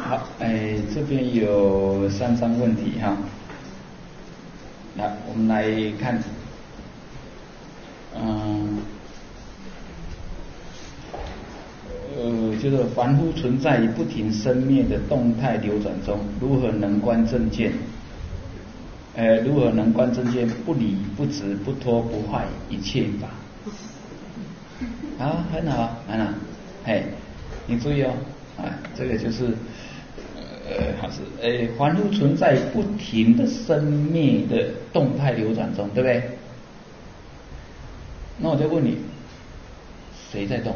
好，这边有3张问题哈。来，我们来看，就是凡夫存在于不停生灭的动态流转中，如何能观正见？如何能观正见？不离不执不脱不坏一切法。啊，很好，很好，你注意哦，这个就是，好是，凡夫存在不停的生灭的动态流转中，对不对？那我就问你，谁在动？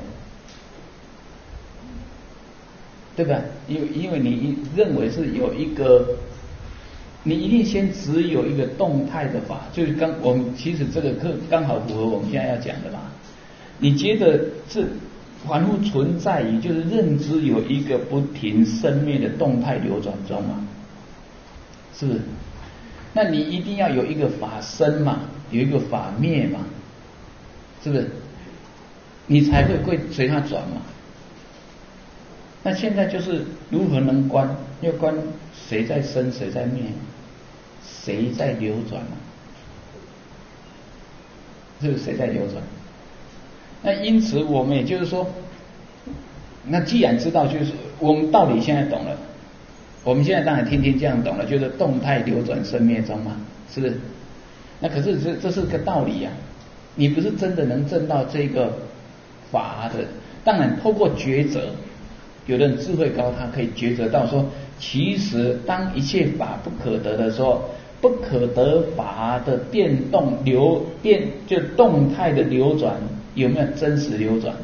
对吧？因为你认为是有一个，你一定先只有一个动态的法，就是我们其实这个课刚好符合我们现在要讲的嘛。你觉得是凡夫存在于就是认知有一个不停生灭的动态流转中嘛？是不是？那你一定要有一个法生嘛，有一个法灭嘛，是不是？你才会随它转嘛。那现在就是如何能观？要观谁在生，谁在灭，谁在流转嘛？是不是谁在流转？那因此我们也就是说，那既然知道，就是我们道理现在懂了，我们现在当然天天这样懂了，就是动态流转生灭中嘛，是不是？那可是这是个道理啊，你不是真的能证到这个法的。当然透过抉择，有的人智慧高，他可以抉择到说，其实当一切法不可得的时候，不可得法的变动就动态的流转，有没有真实流转？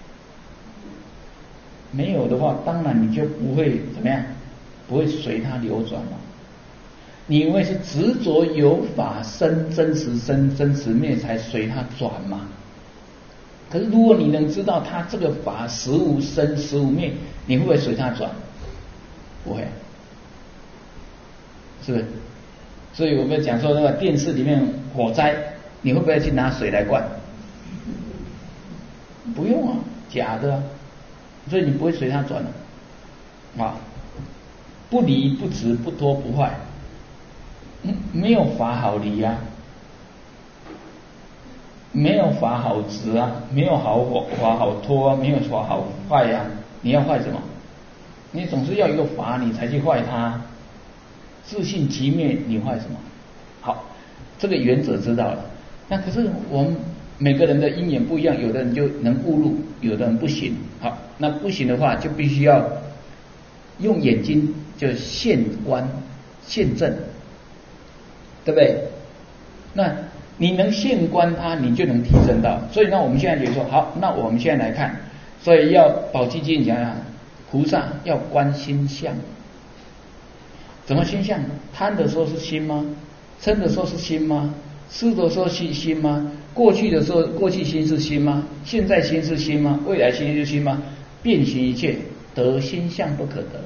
没有的话，当然你就不会怎么样，不会随它流转嘛。你因为是执着有法生，真实灭，才随它转嘛。可是如果你能知道它这个法实无生实无灭，你会不会随它转？不会，是不是？所以我们讲说那个电视里面火灾，你会不会去拿水来灌？不用啊，假的啊，所以你不会随它转啊。不离不执不脱不坏，没有法好离啊，没有法好执啊，没有法好脱啊，没有法好坏啊。你要坏什么？你总是要一个法，你才去坏它。自性即灭，你坏什么？好，这个原则知道了。那可是我们每个人的因缘不一样，有的人就能悟入，有的人不行。好，那不行的话，就必须要用眼睛就现观现证，对不对？那你能现观它，你就能提升到。所以呢，我们现在就说好，那我们现在来看，所以要宝积经讲讲，菩萨要观心相。怎么心相？贪的时候是心吗？嗔的时候是心吗？痴的时候是心吗？过去的时候，过去心是心吗？现在心是心吗？未来心是心吗？遍行一切，得心相不可得。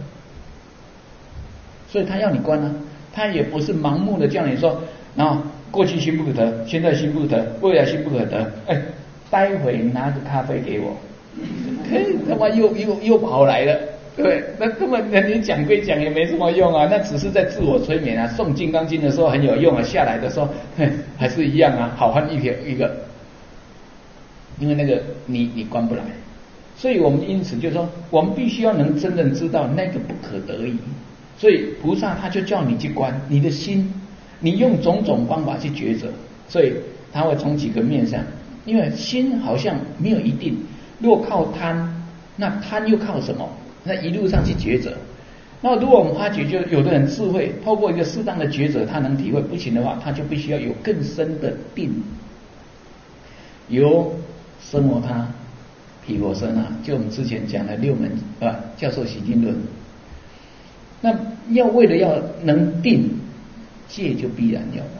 所以他要你观啊，他也不是盲目的叫你说，然后过去心不可得，现在心不可得，未来心不可得。待会拿个咖啡给我，他妈又跑来了。对，那根本你讲归讲也没什么用啊，那只是在自我催眠啊。诵《金刚经》的时候很有用啊，下来的时候还是一样啊，好汉一个。因为那个你关不来，所以我们因此就说，我们必须要能真正知道那个不可得已。所以菩萨他就叫你去观你的心，你用种种方法去抉择。所以他会从几个面上，因为心好像没有一定，若靠贪，那贪又靠什么？那一路上去抉择。那如果我们发觉，就有的人智慧，透过一个适当的抉择，他能体会；不行的话，他就必须要有更深的定。由生我他、毗婆舍那，就我们之前讲的6门教授习经论。那为了要能定，戒就必然要了。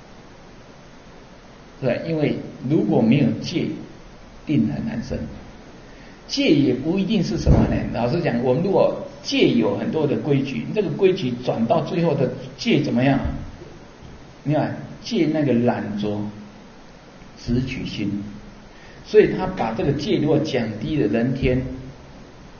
对，因为如果没有戒，定很难生。戒也不一定是什么呢？老实讲，我们如果戒有很多的规矩，这个规矩转到最后的戒怎么样？你看戒那个懒着，直取心，所以他把这个戒如果降低了人天，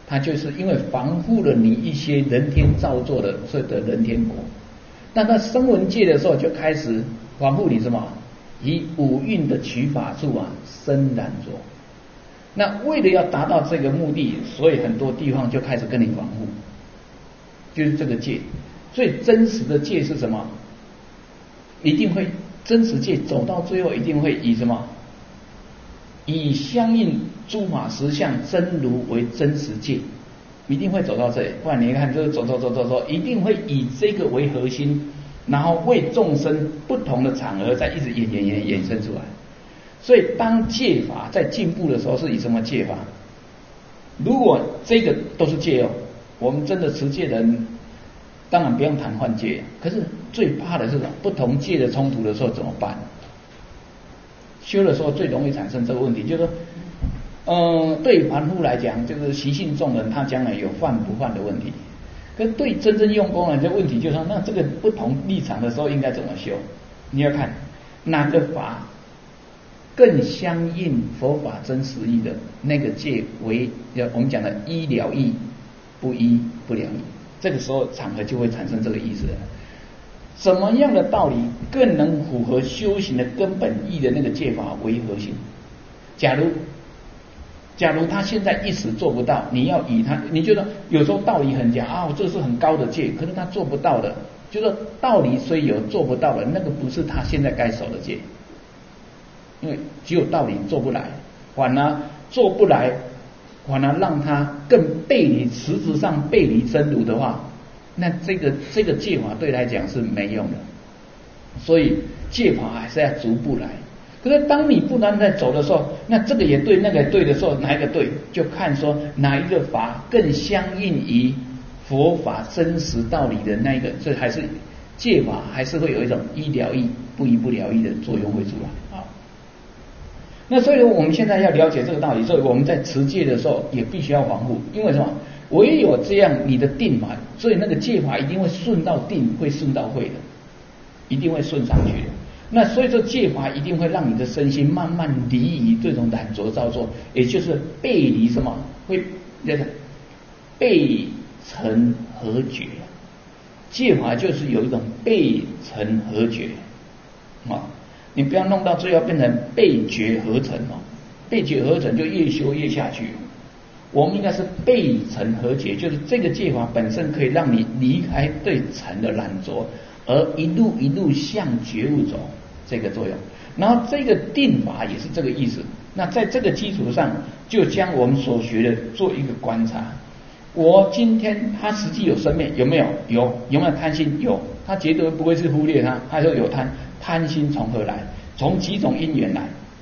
它就是因为防护了你一些人天造作的所以得人天果。那到声闻界的时候就开始防护你什么？以五蕴的取法处啊生染着。那为了要达到这个目的，所以很多地方就开始跟你防护，就是这个戒。最真实的戒是什么？一定会真实戒走到最后一定会以什么？以相应诸法实相真如为真实戒，一定会走到这里。不然你看，就是走，一定会以这个为核心，然后为众生不同的场合再一直衍生出来。所以当戒法在进步的时候，是以什么戒法？如果这个都是戒哦，我们真的持戒的人，当然不用谈换戒。可是最怕的是什么？不同戒的冲突的时候怎么办？修的时候最容易产生这个问题，就是说，对凡夫来讲，就是习性重人，他将来有犯不犯的问题。可是对真正用功人，这问题就是说，那这个不同立场的时候应该怎么修？你要看哪个法更相应佛法真实义的那个戒为我们讲的依了义，不依不了义。这个时候场合就会产生这个意思了。什么样的道理更能符合修行的根本意的那个戒法为核心？假如他现在一时做不到，你要以他，你觉得有时候道理很讲啊，这是很高的戒，可是他做不到的，就是道理虽有做不到的，那个不是他现在该守的戒，因为只有道理做不来，反而做不来，反而让他更背离，实质上背离真如的话，那这个戒法对来讲是没用的。所以戒法还是要逐步来。可是当你不断在走的时候，那这个也对那个也对的时候，哪一个对？就看说哪一个法更相应于佛法真实道理的那一个，所以还是戒法还是会有一种依了义不依不了义的作用会出来啊。那所以我们现在要了解这个道理，所以我们在持戒的时候也必须要防护，因为什么？唯有这样你的定法，所以那个戒法一定会顺到定，会顺到慧的，一定会顺上去的。那所以说戒法一定会让你的身心慢慢离于这种染着造作，也就是背离什么？会那个背尘合觉。戒法就是有一种背尘合觉啊，你不要弄到最后变成背觉合尘哦，背觉合尘就越修越下去。我们应该是背尘合觉，就是这个戒法本身可以让你离开对尘的染着，而一路一路向觉悟走，这个作用。然后这个定法也是这个意思。那在这个基础上，就将我们所学的做一个观察。我今天他实际有生命，有没有？有没有贪心？有，他绝对不会是忽略他，他说有贪心从何来？从几种因缘来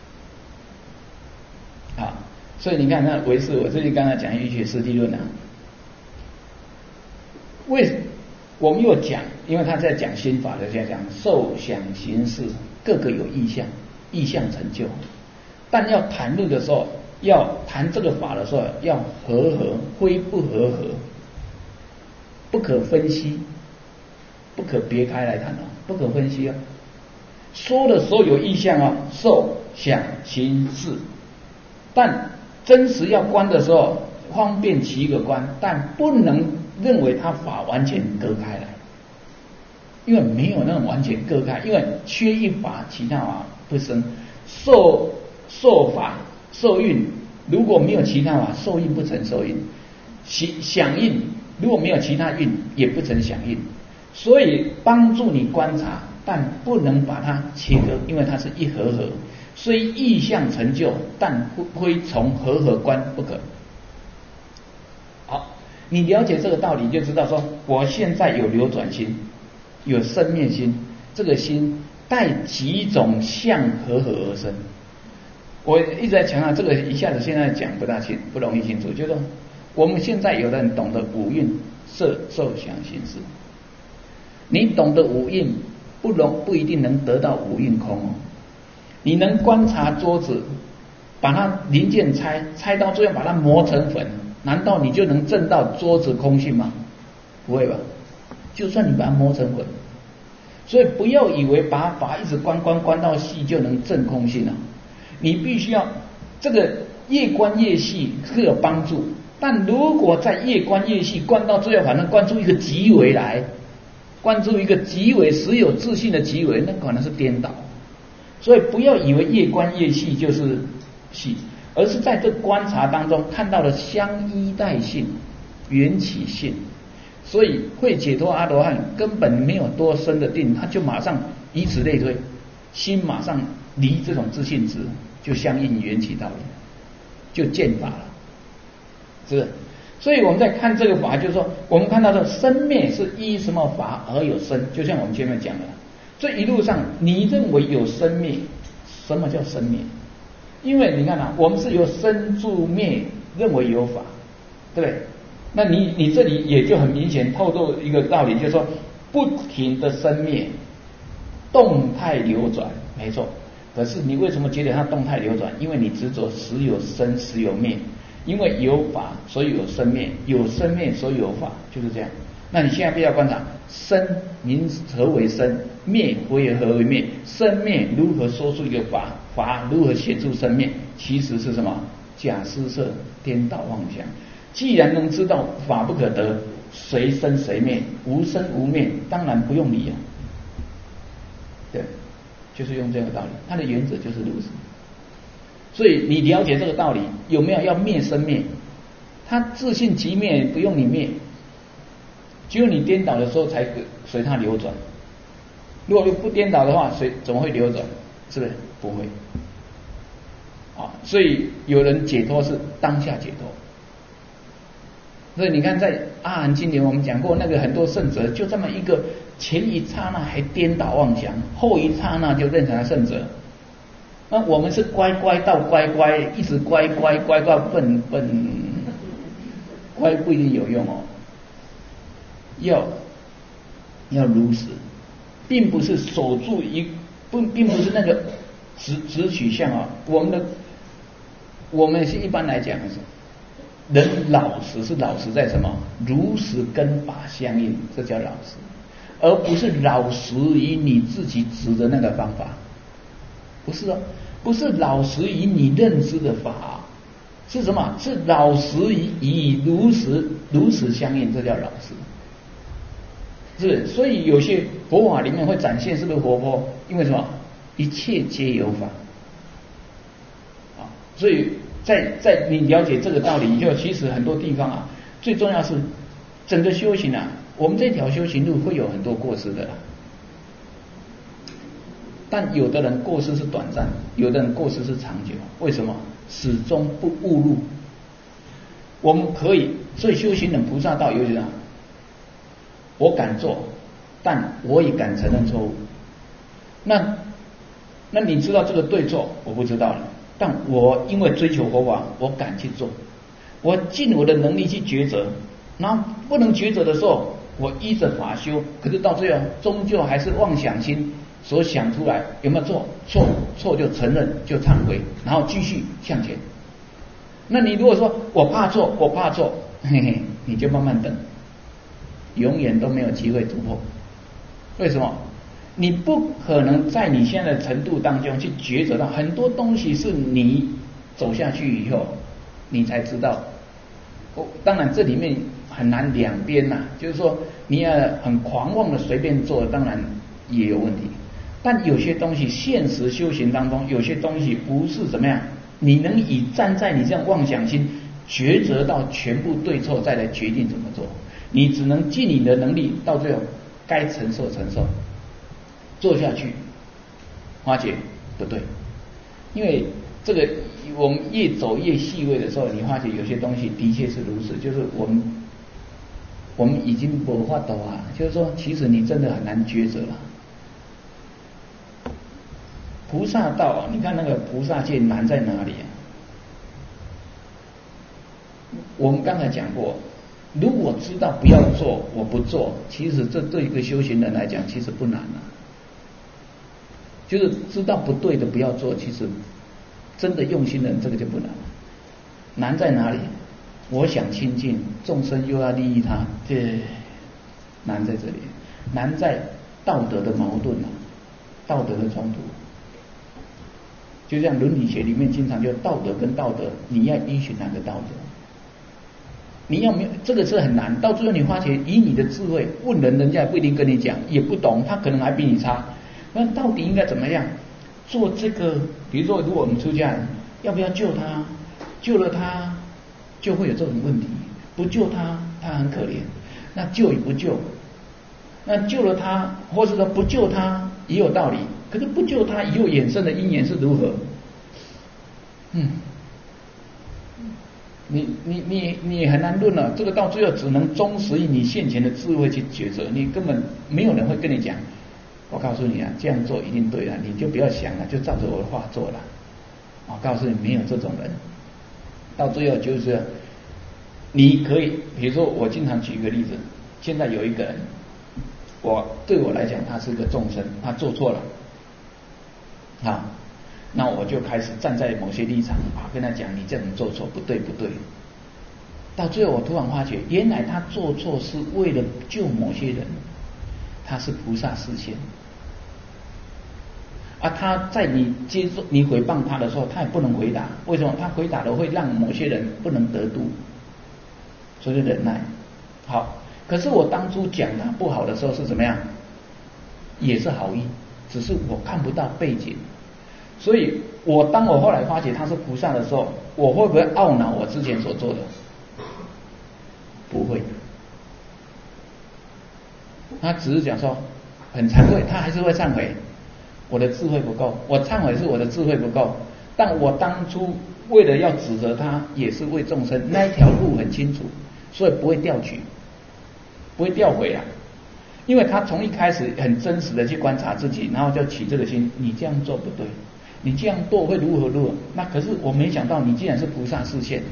啊。所以你看那唯识，我最近刚才讲一学实地论啊，我们又讲，因为他在讲心法的，在讲受想行识各个有意象，意象成就。但要谈论的时候，要谈这个法的时候，要和非不和，不可分析，不可别开来谈哦，不可分析哦。说的时候有意象哦，受想行识，但真实要观的时候，方便其一个观，但不能认为它法完全隔开来，因为没有那种完全隔开，因为缺一法，其他法不生。受法受印，如果没有其他法，受印不成受印；响应如果没有其他印，也不成响应。所以帮助你观察，但不能把它切割，因为它是一合。虽意象成就，但非从合观不可。好，你了解这个道理，你就知道说，我现在有流转心，有生灭心，这个心带几种相合而生。我一直在强调这个，一下子现在讲不容易清楚，就是说我们现在有的人懂得五蕴色受想行识，你懂得五蕴不一定能得到五蕴空哦。你能观察桌子，把它零件拆到最后把它磨成粉，难道你就能证到桌子空性吗？不会吧，就算你把它磨成粉。所以不要以为把法一直观到细就能证空性啊，你必须要这个越观越细是有帮助， 但如果在越观越细，观到最后反正观出一个极为来，观出一个极为实有自信的极为，那可能是颠倒。所以不要以为越观越细就是细，而是在这观察当中看到了相依待性、缘起性。所以会解脱阿罗汉根本没有多深的定，他就马上以此类推，心马上离这种自信值，就相应缘起道理，就见法了，是不是？所以我们在看这个法，就是说我们看到的生灭是依什么法而有生，就像我们前面讲的，这一路上你认为有生灭，什么叫生灭？因为你看啊，我们是由生住灭认为有法，对不对？那你这里也就很明显透露一个道理，就是说不停的生灭，动态流转，没错。可是你为什么觉得它动态流转？因为你执着时有生时有灭，因为有法所以有生灭，有生灭所以有法，就是这样。那你现在必要观察生名何为生，灭何为灭，生灭如何说出一个法，法如何显出生灭，其实是什么？假施设，颠倒妄想。既然能知道法不可得，谁生谁灭，无生无灭，当然不用理啊。对，就是用这个道理，它的原则就是如此。所以你了解这个道理，有没有要灭生灭？它自性即灭，不用你灭，只有你颠倒的时候才随它流转。如果不颠倒的话，怎么会流转？是不是？不会。所以有人解脱是当下解脱。所以你看，在阿含经典我们讲过，那个很多圣者就这么一个前一刹那还颠倒妄想，后一刹那就认成了圣者。那我们是乖乖到乖乖，一直乖乖乖到笨，乖不一定有用哦。要如实，并不是守住并不是那个直取向啊。我们是一般来讲的是。人老实是老实在什么？如实跟法相应，这叫老实，而不是老实于你自己指的那个方法，不是哦，不是老实于你认知的法，是什么？是老实于如实相应，这叫老实。是，所以有些佛法里面会展现是不是活泼？因为什么？一切皆有法所以在你了解这个道理以后，其实很多地方啊，最重要是整个修行啊，我们这条修行路会有很多过失的啦。但有的人过失是短暂，有的人过失是长久。为什么？始终不误入。我们可以，所以修行人菩萨道有点我敢做，但我也敢承认错误。那你知道这个对错？我不知道了。但我因为追求佛法，我敢去做，我尽我的能力去抉择，然后不能抉择的时候，我依着法修，可是到最后终究还是妄想心所想出来，有没有错？错就承认，就忏悔，然后继续向前。那你如果说我怕错，嘿嘿，你就慢慢等，永远都没有机会突破。为什么？你不可能在你现在的程度当中去抉择到很多东西，是你走下去以后你才知道。当然这里面很难两边呐，就是说你要很狂妄的随便做，当然也有问题。但有些东西现实修行当中，有些东西不是怎么样，你能以站在你这样妄想心抉择到全部对错，再来决定怎么做。你只能尽你的能力，到最后该承受做下去，发觉不对，因为这个我们越走越细微的时候，你发觉有些东西的确是如此，就是我们已经没法度啊，就是说其实你真的很难抉择了。菩萨道啊，你看那个菩萨界难在哪里啊？我们刚才讲过，如果知道不要做，我不做，其实这对一个修行人来讲其实不难啊。就是知道不对的不要做，其实真的用心的人这个就不难。难在哪里？我想亲近众生又要利益他，这难在这里，难在道德的矛盾啊，道德的冲突。就像伦理学里面经常就道德跟道德，你要依循哪个道德？ 你要没有这个是很难，到最后你发觉以你的智慧问人，人家也不一定跟你讲，也不懂，他可能还比你差。那到底应该怎么样做这个？比如说，如果我们出家人，要不要救他？救了他就会有这种问题，不救他，他很可怜。那救与不救？那救了他，或者说不救他也有道理，可是不救他以后衍生的因缘是如何？你很难论了，这个到最后只能忠实于你现前的智慧去抉择，你根本没有人会跟你讲。我告诉你啊，这样做一定对了，你就不要想了，就照着我的话做了。我告诉你，没有这种人。到最后就是，你可以，比如说我经常举一个例子，现在有一个人，对我来讲他是个众生，他做错了，那我就开始站在某些立场跟他讲，你这样做错，不对不对。到最后我突然发觉，原来他做错是为了救某些人，他是菩萨示现。他在你诽谤他的时候，他也不能回答，为什么？他回答了会让某些人不能得度，所以忍耐。好，可是我当初讲他不好的时候是怎么样？也是好意，只是我看不到背景。所以当我后来发觉他是菩萨的时候，我会不会懊恼我之前所做的？不会。他只是讲说很惭愧，他还是会忏悔。我的智慧不够，我忏悔是我的智慧不够，但我当初为了要指责他，也是为众生，那一条路很清楚，所以不会掉举，不会掉回啊。因为他从一开始很真实的去观察自己，然后就起这个心，你这样做不对，你这样做会如何如何。那可是我没想到你竟然是菩萨示现，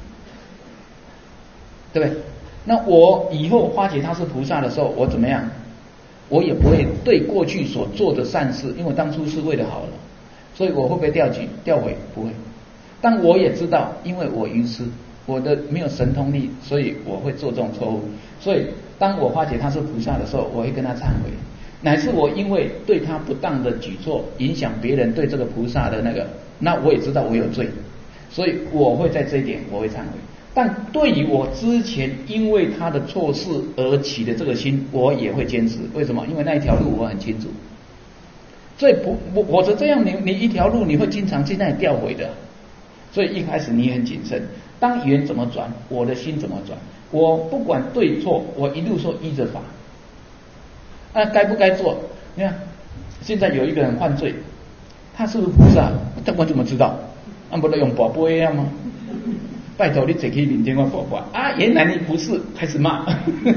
对不对？那我以后发觉他是菩萨的时候，我怎么样？我也不会对过去所做的善事，因为当初是为了好了，所以我会不会掉回？不会。但我也知道，因为我愚痴，我的没有神通力，所以我会做这种错误。所以当我发觉他是菩萨的时候，我会跟他忏悔。乃是我因为对他不当的举措，影响别人对这个菩萨的那我也知道我有罪，所以我会在这一点我会忏悔。但对于我之前因为他的错事而起的这个心，我也会坚持。为什么？因为那一条路我很清楚。所以否则这样你一条路你会经常去那里掉回的。所以一开始你很谨慎，当缘怎么转，我的心怎么转，我不管对错，我一路说依着法。该不该做？你看，现在有一个人犯罪，他是不是菩萨？我怎么知道？不能用宝贝呀吗？拜托你坐去面前我佛法原来你不是，开始骂。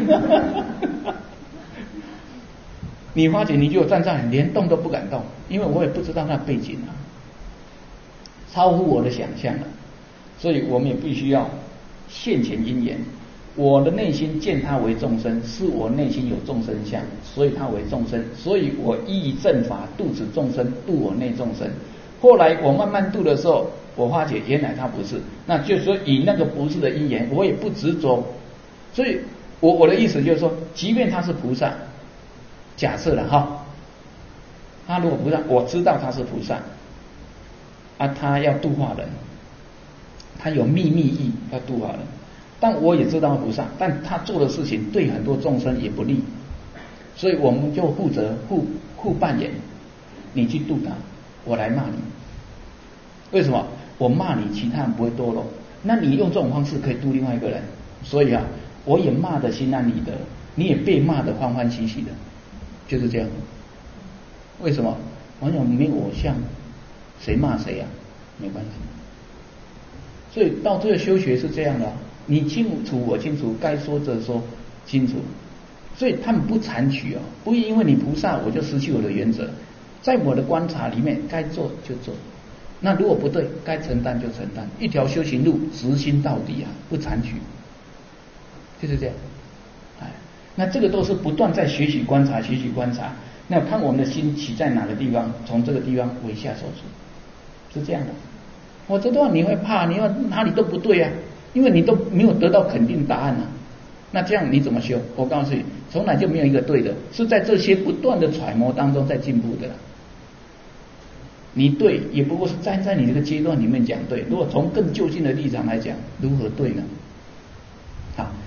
你发觉你就站上连动都不敢动，因为我也不知道那背景超乎我的想象了。所以我们也必须要现前因缘。我的内心见他为众生，是我内心有众生相，所以他为众生，所以我依正法度此众生，度我内众生。后来我慢慢度的时候，我发觉原来他不是，那就是说以那个不是的因缘，我也不执着。所以我的意思就是说，即便他是菩萨，假设了他如果菩萨，我知道他是菩萨他要度化人，他有秘密意要度化人，但我也知道菩萨，但他做的事情对很多众生也不利，所以我们就负责互扮演，你去度他，我来骂你。为什么？我骂你，其他人不会堕落，那你用这种方式可以度另外一个人，所以我也骂得心安理得，你也被骂得欢欢喜喜的，就是这样。为什么？我想没有我像，谁骂谁没关系。所以到最后修学是这样的，你清楚我清楚，该说则说清楚。所以他们不残取不会因为你菩萨我就失去我的原则，在我的观察里面，该做就做。那如果不对，该承担就承担，一条修行路直心到底不残取，就是这样。那这个都是不断在学习观察，学习观察。那看我们的心起在哪个地方，从这个地方为下手术，是这样的。我这段你会怕，你哪里都不对因为你都没有得到肯定答案那这样你怎么修？我告诉你，从来就没有一个对的，是在这些不断的揣摩当中在进步的。你对也不过是站在你这个阶段里面讲对，如果从更就近的立场来讲，如何对呢？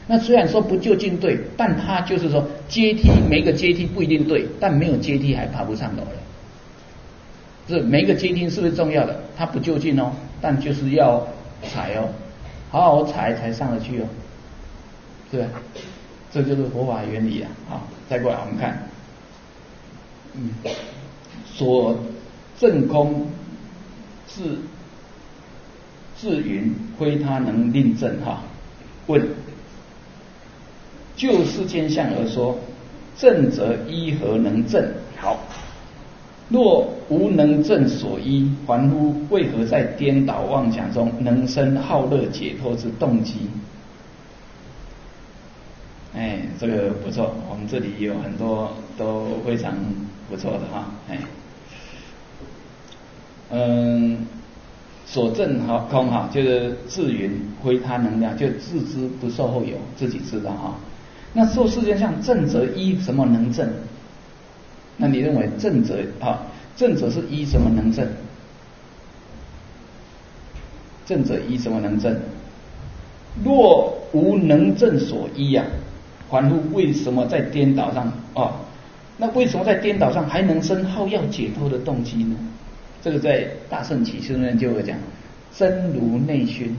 那虽然说不就近对，但它就是说阶梯每个阶梯不一定对，但没有阶梯还爬不上楼了。这每个阶梯是不是重要的？它不就近哦，但就是要踩哦，好好踩才上得去哦，是吧？这就是佛法原理啊。好，再过来我们看，所证空自云，非他能令证哈。问：就世间相而说，证则依何能证？好，若无能证所依，凡夫为何在颠倒妄想中能生好乐解脱之动机？这个不错，我们这里有很多都非常不错的哈。所证空哈，就是自云，非他能量，就自知不受后有，自己知道哈。那受世间相证则依什么能证？那你认为证则证则是依什么能证？证则依什么能证？若无能证所依啊，凡夫为什么在颠倒上那为什么在颠倒上还能生好要解脱的动机呢？这个在大圣起信论就有讲，真如内熏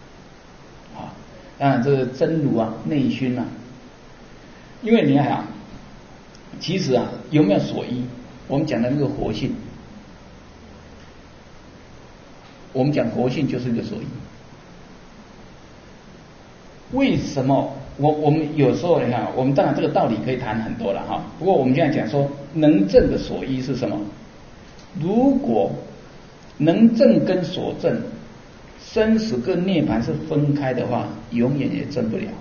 当然这个真如内熏因为你看其实有没有所依？我们讲的那个活性，我们讲活性就是一个所依。为什么我们有时候你看，我们当然这个道理可以谈很多了哈。不过我们现在讲说能证的所依是什么？如果能证跟所证生死跟涅槃是分开的话，永远也证不了。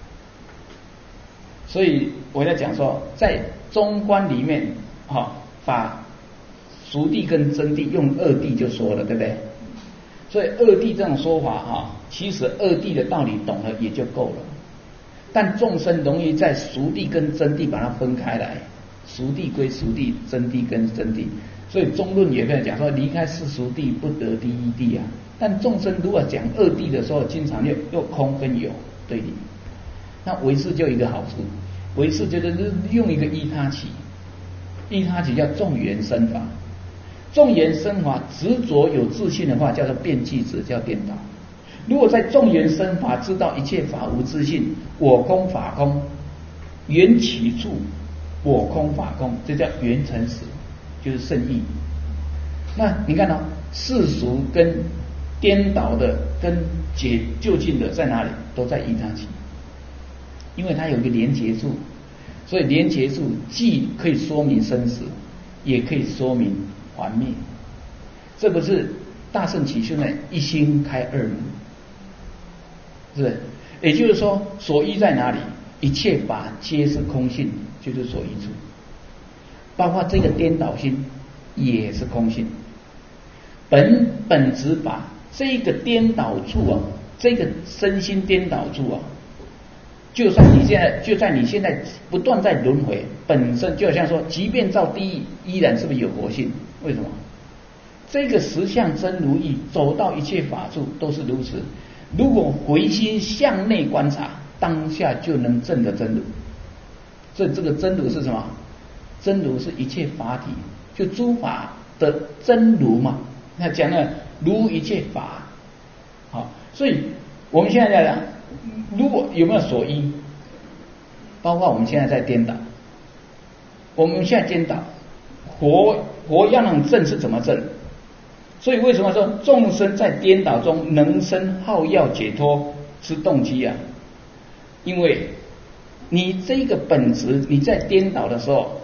所以我在讲说，在中观里面把熟谛跟真谛用二谛就说了，对不对？所以二谛这种说法其实二谛的道理懂了也就够了。但众生容易在熟谛跟真谛把它分开来，熟谛归熟谛，真谛跟真谛。所以中论也会讲说，离开世俗谛不得第一谛啊。但众生如果讲二谛的时候，经常又空跟有对立。那唯识就有一个好处，唯识就是用一个依他起，依他起叫众缘生法。众缘生法执着有自信的话，叫做变计子，叫颠倒。如果在众缘生法知道一切法无自性，我空法空，缘起处我空法空，这叫缘成实，就是圣意。那你看世俗跟颠倒的跟就近的在哪里？都在依他起，因为它有一个连结处，所以连结处既可以说明生死，也可以说明还灭。这不是大圣起信论一心开二门，是不是？也就是说，所依在哪里？一切法皆是空性，就是所依处。包括这个颠倒心也是空性。本质法这个颠倒处这个身心颠倒处就算你现在不断在轮回，本身就好像说，即便照第一，依然是不是有活性？为什么？这个实相真如意，走到一切法处都是如此。如果回心向内观察，当下就能证得真如。所以这个真如是什么？真如是一切法体，就诸法的真如嘛。那讲了如一切法，所以我们现在在讲，如果有没有所依？包括我们现在在颠倒，我们现在颠倒，活要能证是怎么证？所以为什么说众生在颠倒中能生好要解脱之动机啊？因为你这个本质，你在颠倒的时候，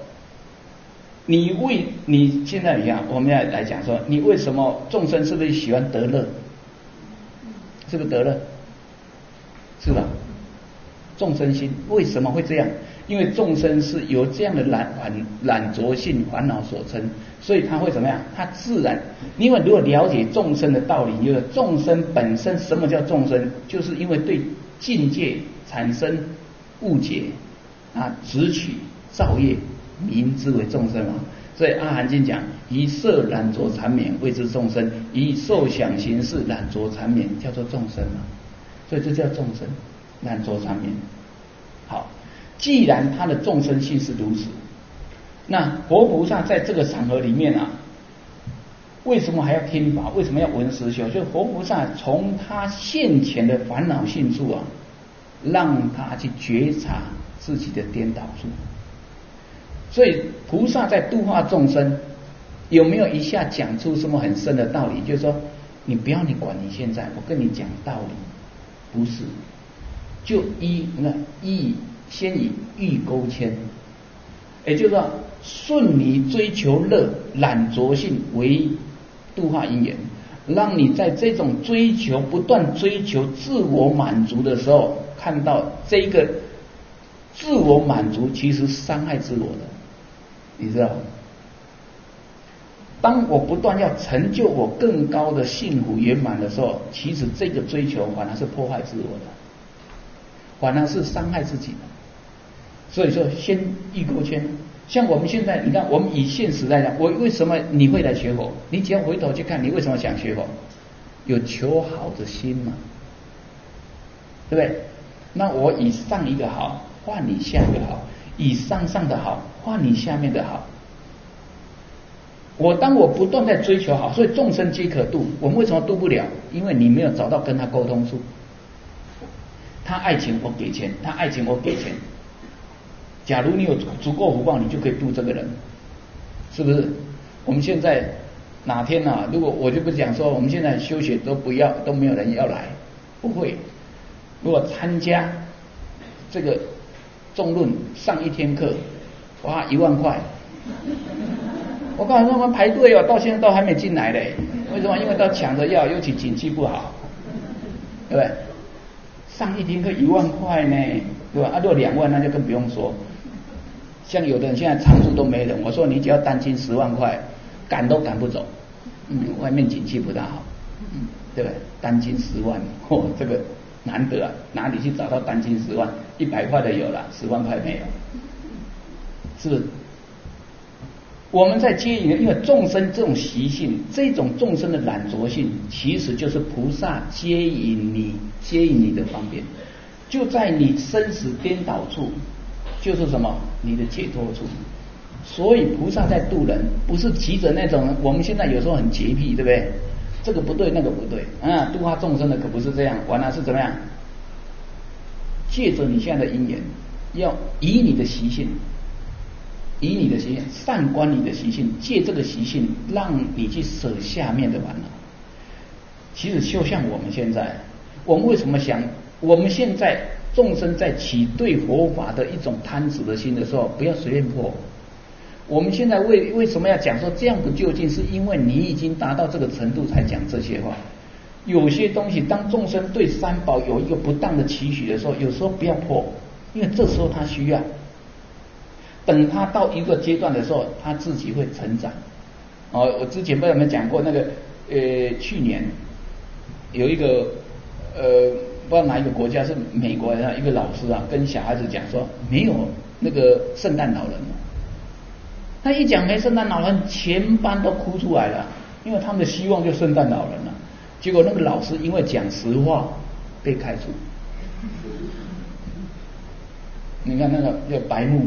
你现在你看，我们要来讲说，你为什么众生是不是喜欢得乐？是不是得乐？是吧？众生心为什么会这样？因为众生是由这样的懒浊性烦恼所成，所以他会怎么样？他自然，因为如果了解众生的道理，就是众生本身，什么叫众生？就是因为对境界产生误解执取造业，名之为众生嘛。所以阿含经讲，以色懒浊缠绵谓之众生，以受想行识懒浊缠绵叫做众生嘛。所以这叫众生。 懒浊缠绵。好，既然他的众生性是如此，那佛菩萨在这个场合里面啊，为什么还要听法？为什么要闻思修？就是佛菩萨从他现前的烦恼性处啊，让他去觉察自己的颠倒处。所以菩萨在度化众生，有没有一下讲出什么很深的道理？就是说，你不要你管你现在，我跟你讲道理，不是，就先以欲勾牵，也就是说，顺你追求乐懒浊性为度化因缘，让你在这种追求不断追求自我满足的时候，看到这个自我满足其实伤害自我的，你知道吗？当我不断要成就我更高的幸福圆满的时候，其实这个追求反而是破坏自我的，反而是伤害自己的。所以说，先欲勾牵。像我们现在，你看，我们以现实来讲，我为什么你会来学佛？你只要回头去看，你为什么想学佛？有求好的心嘛，对不对？那我以上一个好换你下一个好，以上的好换你下面的好。当我不断在追求好，所以众生皆可度。我们为什么度不了？因为你没有找到跟他沟通处。他爱钱我给钱，他爱钱我给钱。假如你有足够福报，你就可以度这个人，是不是？我们现在哪天啊？如果我就不讲说，我们现在修学都没有人要来，不会。如果参加这个众论上一天课，花1万块。我告诉他们排队哦，到现在都还没进来嘞。为什么？因为都抢着要，尤其景气不好，对不对？上一天课1万块呢，对吧？如果2万那就更不用说。像有的人现在常住都没人，我说你只要单亲10万块，赶都赶不走。外面景气不大好，对不对？单亲10万，这个难得啊，哪里去找到单亲10万？100块的有了，10万块没有，是不是？我们在接引，因为众生这种习性，这种众生的懒浊性，其实就是菩萨接引你的方便，就在你生死颠倒处，就是什么？你的解脱处。所以菩萨在度人，不是急着那种，我们现在有时候很洁癖，对不对？这个不对，那个不对，度化众生的可不是这样，完了是怎么样？借着你现在的因缘，要以你的习性。善观你的习性，借这个习性让你去舍下面的烦恼。其实就像我们现在，我们为什么想，我们现在众生在起对佛法的一种贪执的心的时候，不要随便破。我们现在为什么要讲说这样不究竟，是因为你已经达到这个程度才讲这些话。有些东西，当众生对三宝有一个不当的期许的时候，有时候不要破，因为这时候他需要。等他到一个阶段的时候，他自己会成长。我之前不知道有没有讲过那个去年有一个不知道哪一个国家，是美国的一个老师啊，跟小孩子讲说没有那个圣诞老人了。他一讲没圣诞老人，全班都哭出来了，因为他们的希望就圣诞老人了。结果那个老师因为讲实话被开除。你看那个叫白目。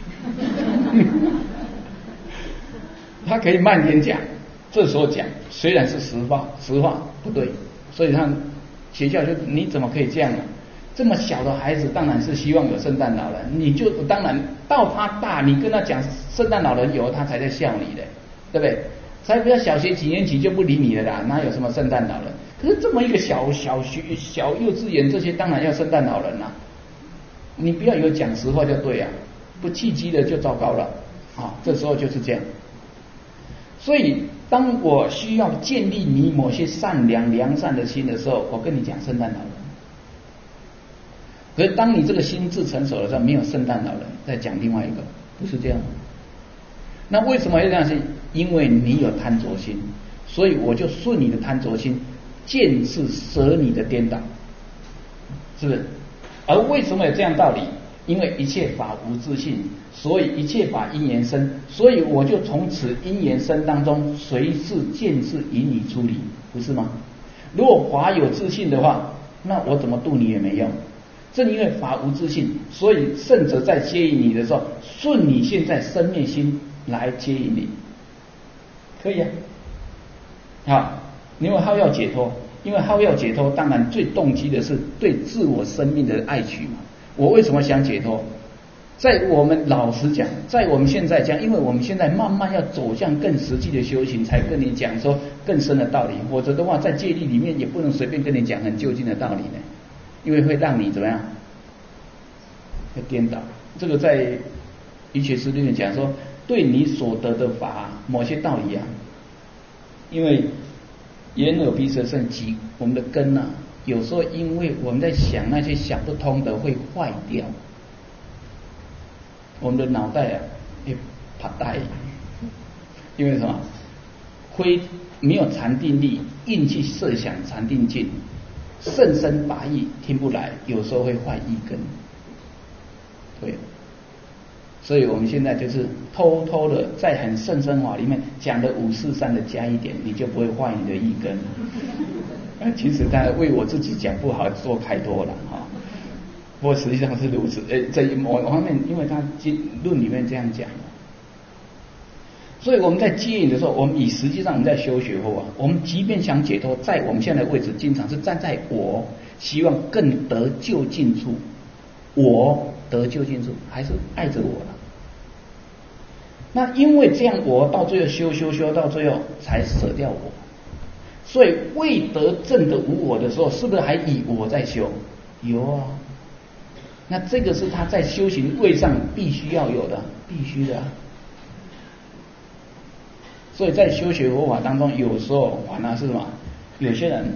他可以慢点讲，这时候讲虽然是实话不对，所以他学校就你怎么可以这样呢？这么小的孩子当然是希望有圣诞老人，你就当然到他大，你跟他讲圣诞老人有，他才在笑你的，对不对？才不要小学几年级就不理你了啦，哪有什么圣诞老人？可是这么一个小幼稚园，这些当然要圣诞老人啦。你不要以为讲实话就对啊。不契机的就糟糕了，这时候就是这样。所以，当我需要建立你某些良善的心的时候，我跟你讲圣诞老人。可是，当你这个心智成熟的时候，没有圣诞老人，再讲另外一个，不是这样。那为什么要这样？是因为你有贪着心，所以我就顺你的贪着心，渐次舍你的颠倒，是不是？而为什么有这样道理？因为一切法无自性，所以一切法因缘生，所以我就从此因缘生当中随事见事引你出离，不是吗？如果法有自性的话，那我怎么度你也没用。 正因为法无自性，所以圣者在接引你的时候，顺你现在生灭心来接引你，可以啊。好，因为好要解脱，因为好要解脱，当然最动机的是对自我生命的爱取嘛。我为什么想解脱？在我们老实讲，在我们现在讲，因为我们现在慢慢要走向更实际的修行，才跟你讲说更深的道理。否则的话，在戒律里面也不能随便跟你讲很究竟的道理呢，因为会让你怎么样？会颠倒。这个在瑜伽师里面讲说，对你所得的法某些道理啊，因为眼耳鼻舌身及我们的根啊，有时候因为我们在想那些想不通的会坏掉。我们的脑袋啊也怕呆，因为什么？会没有禅定力，硬去设想禅定境，甚深法义听不来，有时候会坏一根。对，所以我们现在就是偷偷的在很甚深法里面讲的543的加一点，你就不会坏你的一根。其实当然为我自己讲不好做太多了哈。不过实际上是如此，在某方面，因为他论里面这样讲，所以我们在接引的时候，我们实际上我们在修学后啊，我们即便想解脱，在我们现在的位置，经常是站在我希望更得就近处，我得就近处，还是爱着我了。那因为这样，我到最后修到最后才舍掉我，所以未得正的无我的时候，是不是还以我在修？有啊。那这个是他在修行位上必须要有的，必须的。所以在修学佛法当中，有时候反而是什么？有些人，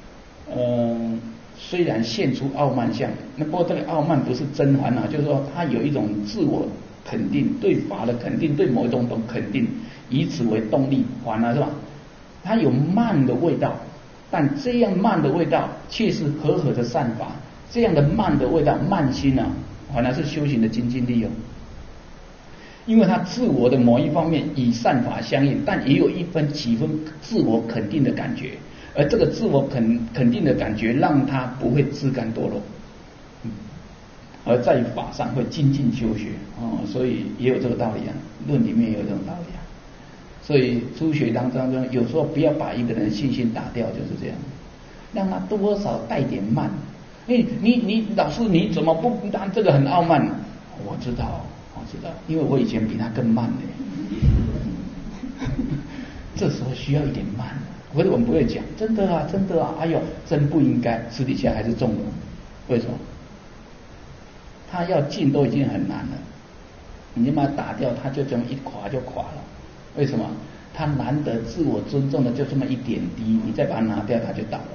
虽然现出傲慢相，那不过这个傲慢不是真烦恼，就是说他有一种自我肯定，对法的肯定，对某一种肯定，以此为动力，反而是吧？他有慢的味道，但这样慢的味道却是和合的善法。这样的慢的味道，慢心啊，反而是修行的精进力哦。因为他自我的某一方面与善法相应，但也有几分自我肯定的感觉，而这个自我肯定的感觉，让他不会自甘堕落，而在法上会精进修学所以也有这个道理啊，论里面也有这种道理啊。所以初学当中，有时候不要把一个人的信心打掉，就是这样，让他多少带点慢。你老师你怎么不他这个很傲慢？我知道，因为我以前比他更慢呢。这时候需要一点慢，或者我们不会讲真的啊，哎呦，真不应该，私底下还是中了。为什么？他要进都已经很难了，你就把它打掉，他就这么一垮就垮了。为什么？他难得自我尊重的就这么一点滴，你再把它拿掉，他就倒了。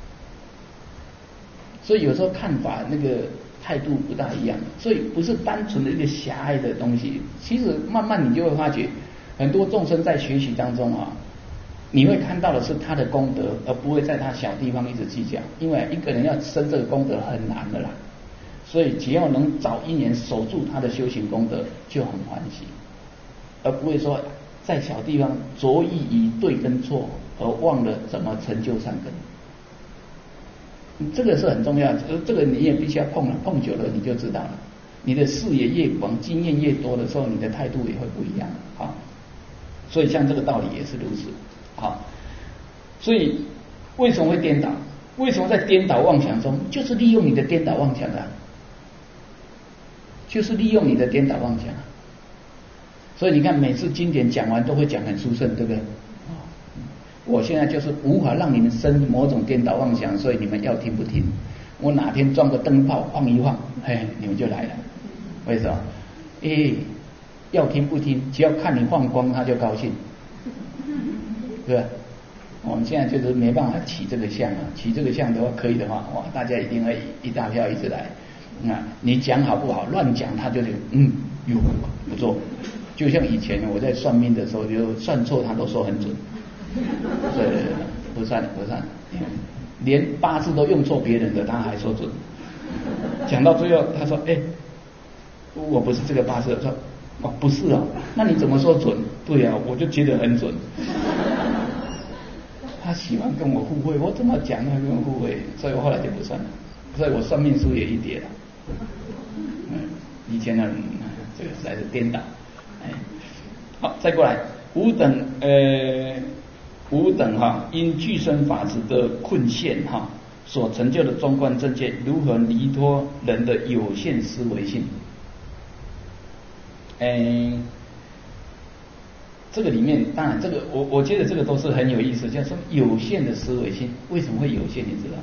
所以有时候看法那个态度不大一样，所以不是单纯的一个狭隘的东西。其实慢慢你就会发觉，很多众生在学习当中啊，你会看到的是他的功德，而不会在他小地方一直计较。因为一个人要生这个功德很难的啦，所以只要能早一年守住他的修行功德，就很欢喜，而不会说在小地方着意于对跟错，而忘了怎么成就善根。这个是很重要，这个你也必须要碰了，碰久了你就知道了。你的视野越广，经验越多的时候，你的态度也会不一样啊。所以像这个道理也是如此啊。所以为什么会颠倒？为什么在颠倒妄想中，就是利用你的颠倒妄想的，就是利用你的颠倒妄想。所以你看，每次经典讲完都会讲很殊胜，对不对？我现在就是无法让你们生某种颠倒妄想，所以你们要听不听？我哪天装个灯泡晃一晃，你们就来了。为什么？要听不听，只要看你放光，他就高兴，对吧？我们现在就是没办法起这个相啊，起这个相的话，可以的话，哇，大家一定会一大票一直来。你讲好不好？乱讲他就不做。就像以前我在算命的时候，就算错他都说很准。对，不算，连八字都用错别人的，他还说准。讲到最后，他说：“我不是这个八字。”说：“不是哦，那你怎么说准？”对啊，我就觉得很准。他喜欢跟我互惠，我怎么讲他跟我互惠，所以我后来就不算了。所以我算命书也一叠了。 以前的人这个实在是颠倒。好，再过来五等因具身法执的困陷所成就的中观正见，如何离脱人的有限思维性？这个里面当然这个我觉得这个都是很有意思，就是说有限的思维性为什么会有限？你知道吗？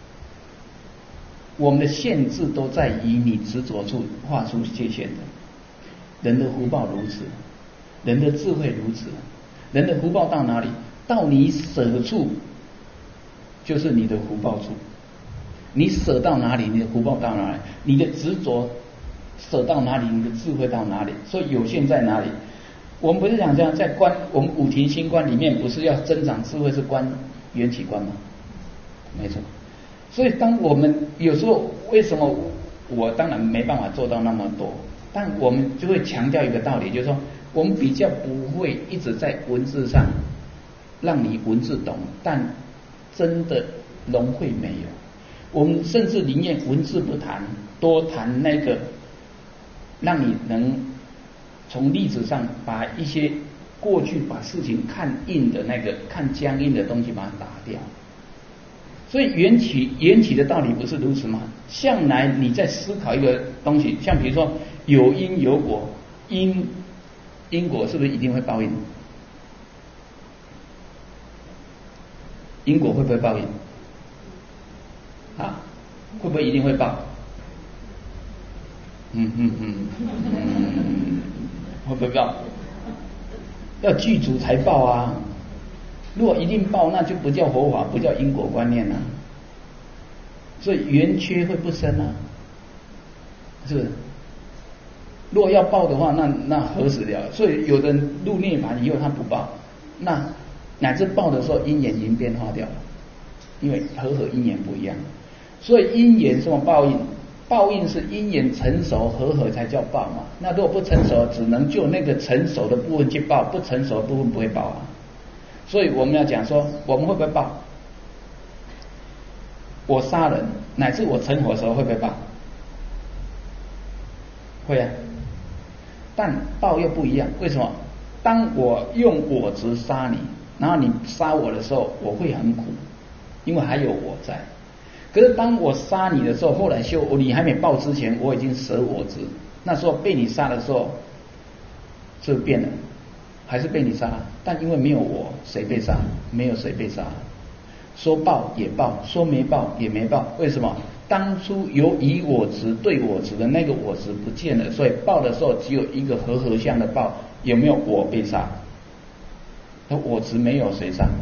我们的限制都在于你执着处画出界限的。人的福报如此，人的智慧如此，人的福报到哪里？到你舍处，就是你的福报处。你舍到哪里，你的福报到哪里？你的执着舍到哪里，你的智慧到哪里？所以有限在哪里？我们不是讲这样，在观我们五停心观里面，不是要增长智慧，是观缘起观吗？没错。所以当我们有时候为什么我当然没办法做到那么多，但我们就会强调一个道理，就是说我们比较不会一直在文字上让你文字懂，但真的融会没有。我们甚至宁愿文字不谈，多谈那个让你能从例子上把一些过去把事情看硬的那个看僵硬的东西把它打掉。所以缘起的道理不是如此吗？向来你在思考一个东西，像比如说有因有果，因果是不是一定会报应？因果会不会报应？会不会一定会报？会不会报？要具足才报啊！如果一定报，那就不叫佛法，不叫因果观念啊。所以缘缺会不生啊，是不是？如果要报的话，那何时了？所以有的人入涅槃以后他不报，那乃至报的时候因缘已经变化掉了，因为和因缘不一样。所以因缘什么报应？报应是因缘成熟和才叫报嘛。那如果不成熟，只能就那个成熟的部分去报，不成熟的部分不会报啊。所以我们要讲说，我们会不会报？我杀人，乃至我成佛的时候会不会报？会啊。但报又不一样，为什么？当我用我执杀你，然后你杀我的时候，我会很苦，因为还有我在。可是当我杀你的时候，后来你还没报之前，我已经舍我执，那时候被你杀的时候，是不是变了？还是被你杀，但因为没有我，谁被杀？没有谁被杀。说报也报，说没报也没报。为什么？当初有以我执对我执的那个我执不见了，所以报的时候只有一个和相的报，有没有我被杀？那我执没有，谁杀？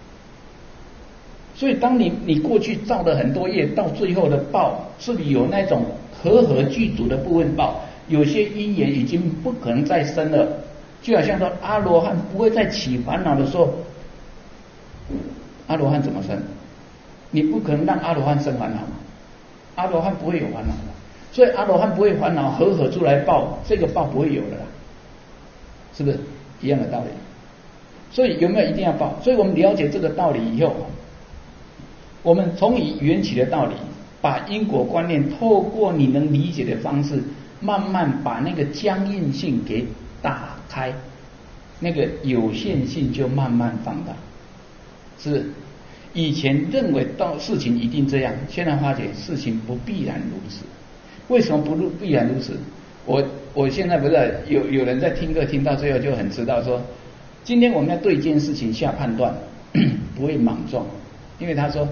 所以当你过去造的很多业，到最后的报是有那种和具足的部分报，有些因缘已经不可能再生了。就好像说阿罗汉不会再起烦恼的时候，阿罗汉怎么生？你不可能让阿罗汉生烦恼嘛，阿罗汉不会有烦恼的，所以阿罗汉不会烦恼，和出来报，这个报不会有的啦，是不是一样的道理？所以有没有一定要报？所以我们了解这个道理以后，我们从以缘起的道理，把因果观念透过你能理解的方式，慢慢把那个僵硬性给打开，那个有限性就慢慢放大。是以前认为到事情一定这样，现在发觉事情不必然如此。为什么不必然如此？我现在不是有人在听课听到最后就很知道说，今天我们要对一件事情下判断，不会莽撞，因为他说，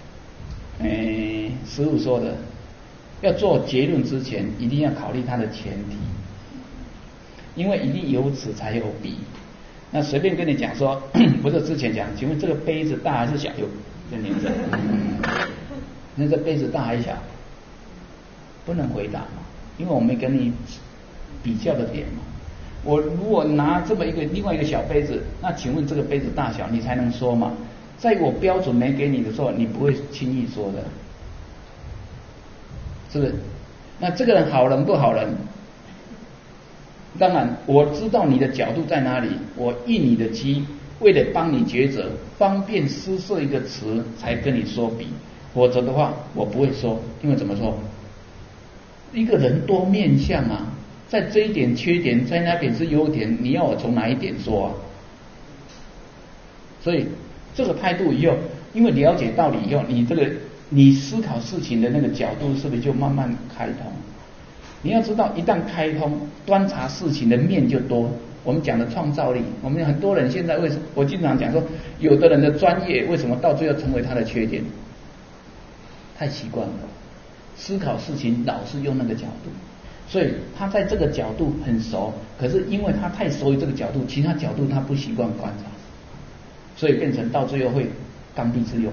师父说的，要做结论之前一定要考虑它的前提，因为一定有此才有彼。那随便跟你讲说，不是之前讲，请问这个杯子大还是小？有跟你讲，那这杯子大还是小？不能回答嘛，因为我没跟你比较的点嘛。我如果拿这么另外一个小杯子，那请问这个杯子大小，你才能说嘛。在我标准没给你的时候，你不会轻易说的，是不是？那这个人好人不好人？当然我知道你的角度在哪里，我应你的机，为了帮你抉择，方便施设一个词才跟你说比，否则的话我不会说，因为怎么说？ 一个人多面相啊，在这一点缺点，在那点是优点，你要我从哪一点说啊？所以这个态度以后，因为了解道理以后，你思考事情的那个角度是不是就慢慢开通？你要知道，一旦开通，观察事情的面就多。我们讲的创造力，我们很多人现在为什么？我经常讲说，有的人的专业为什么到最后成为他的缺点？太习惯了，思考事情老是用那个角度，所以他在这个角度很熟，可是因为他太熟于这个角度，其他角度他不习惯观察，所以变成到最后会刚愎自用。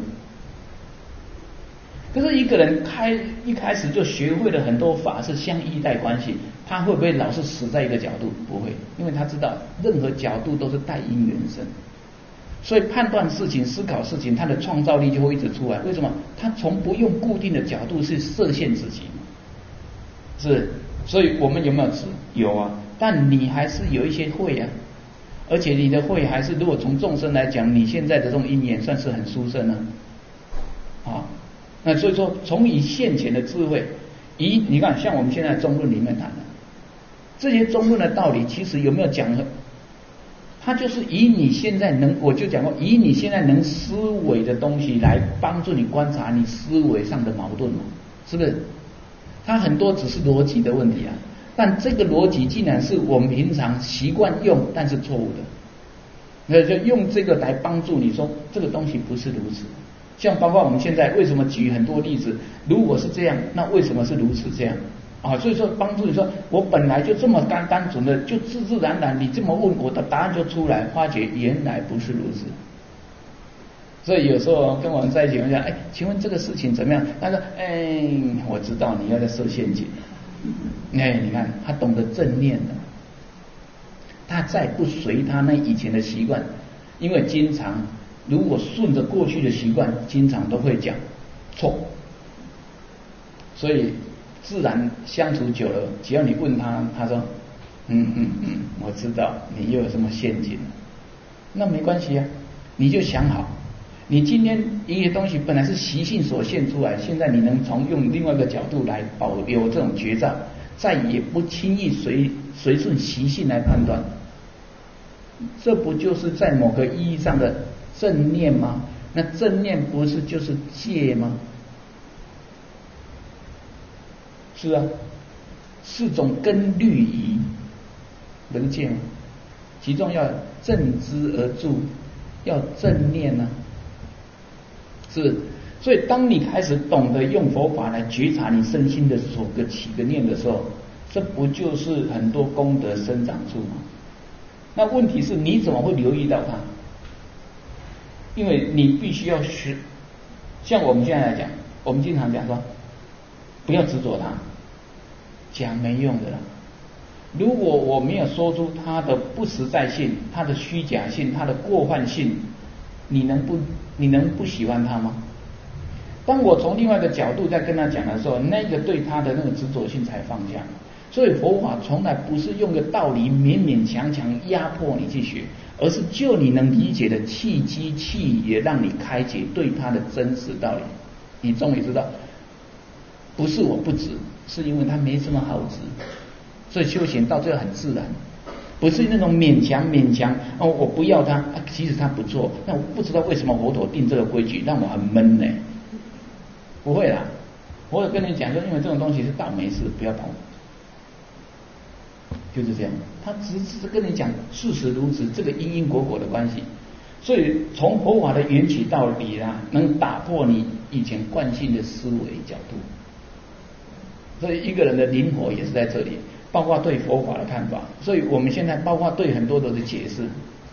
可是一个人一开始就学会了很多法是相依赖关系，他会不会老是死在一个角度？不会，因为他知道任何角度都是带因缘生，所以判断事情、思考事情，他的创造力就会一直出来。为什么？他从不用固定的角度去设限自己，是，所以我们有没有执？有啊，但你还是有一些慧啊，而且你的慧还是，如果从众生来讲，你现在的这种因缘算是很殊胜啊，啊。那所以说，从以现前的智慧，你看，像我们现在中论里面谈的这些中论的道理，其实有没有讲？它就是以你现在我就讲过，以你现在能思维的东西来帮助你观察你思维上的矛盾嘛，是不是？它很多只是逻辑的问题啊，但这个逻辑竟然是我们平常习惯用，但是错误的，那就用这个来帮助你说这个东西不是如此。像包括我们现在为什么举很多例子，如果是这样，那为什么是如此这样啊？所以说帮助你说，我本来就这么单纯的，就自自然然，你这么问，我的答案就出来，发觉原来不是如此。所以有时候跟我们在一起，我讲，请问这个事情怎么样？他说，我知道你要在设陷阱。你看他懂得正念了，他再不随他那以前的习惯，因为经常。如果顺着过去的习惯，经常都会讲错，所以自然相处久了，只要你问他，他说我知道你又有什么陷阱，那没关系啊，你就想好，你今天一些东西本来是习性所现出来，现在你能从用另外一个角度来保留这种觉照，再也不轻易随顺习性来判断，这不就是在某个意义上的正念吗？那正念不是就是戒吗？是啊，是种根律仪，能戒吗？其中要正知而住，要正念啊，是。所以当你开始懂得用佛法来觉察你身心的起个念的时候，这不就是很多功德生长处吗？那问题是你怎么会留意到它？因为你必须要学，像我们现在来讲，我们经常讲说，不要执着它，讲没用的了。如果我没有说出它的不实在性、它的虚假性、它的过患性，你能不喜欢它吗？当我从另外一个角度在跟他讲的时候，那个对他的那个执着性才放下。所以佛法从来不是用个道理勉勉强强压迫你去学，而是就你能理解的契机契也让你开解对它的真实道理。你终于知道，不是我不执，是因为它没这么好执。所以修行到最后很自然，不是那种勉强我不要它，其实它不错，那我不知道为什么佛陀定这个规矩让我很闷呢？不会啦，我有跟你讲说，因为这种东西是倒霉事，不要碰。就是这样，他只是跟你讲事实如此，这个因果的关系。所以从佛法的缘起道理啊，能打破你以前惯性的思维角度。所以一个人的灵活也是在这里，包括对佛法的看法。所以我们现在包括对很多的解释，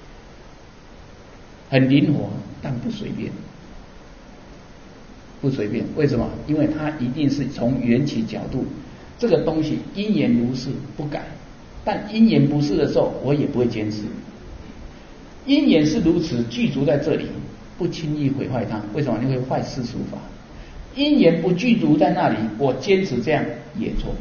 很灵活，但不随便。不随便，为什么？因为它一定是从缘起角度，这个东西因缘如是不改。但因缘不是的时候，我也不会坚持。因缘是如此具足在这里，不轻易毁坏它。为什么？你会坏世俗法。因缘不具足在那里，我坚持这样也错，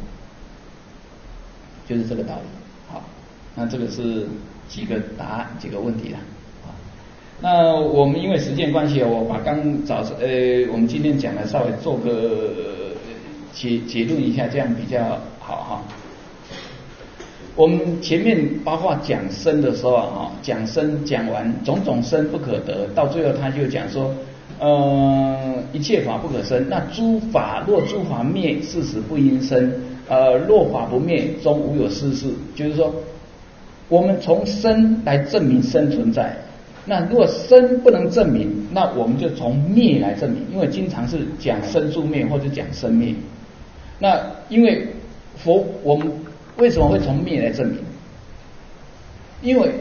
就是这个道理。好，那这个是几个答案，几个问题了。那我们因为时间关系，我把我们今天讲的稍微做个结论一下，这样比较好哈。我们前面包括讲生的时候啊，讲生讲完种种生不可得，到最后他就讲说，一切法不可生。那诸法若诸法灭，是时不应生。若法不灭，终无有世事。就是说，我们从生来证明生存在。那如果生不能证明，那我们就从灭来证明，因为经常是讲生住灭或者讲生灭。那因为我们为什么会从灭来证明？因为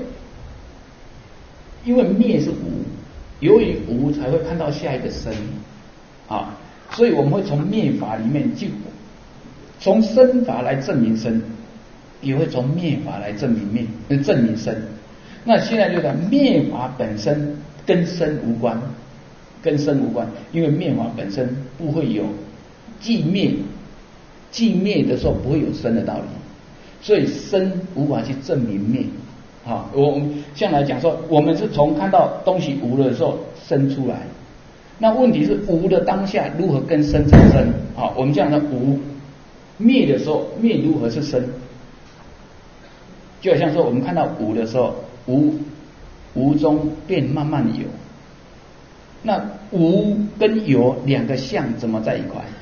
灭是无，由于无才会看到下一个生啊，所以我们会从灭法里面去，从生法来证明生，也会从灭法来证明灭，证明生。那现在就讲灭法本身跟生无关，跟生无关，因为灭法本身不会有寂灭的时候不会有生的道理，所以生无法去证明灭。啊，我们向来讲说，我们是从看到东西无了的时候生出来，那问题是无的当下如何跟生产生？啊，我们讲的无灭的时候，灭如何是生？就好像说我们看到无的时候，无中变慢慢有，那无跟有两个相怎么在一块？